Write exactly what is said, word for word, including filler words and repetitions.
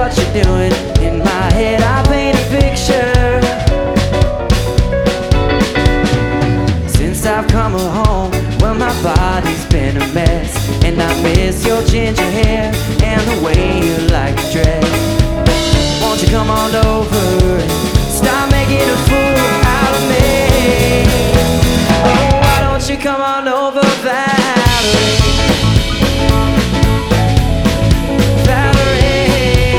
what you're doing. In my head I paint a picture. Since I've come home, well, my body's been a mess, and I miss your ginger hair and the way you like to dress. Won't you come on over and stop making a fool out of me? Oh, why don't you come on over?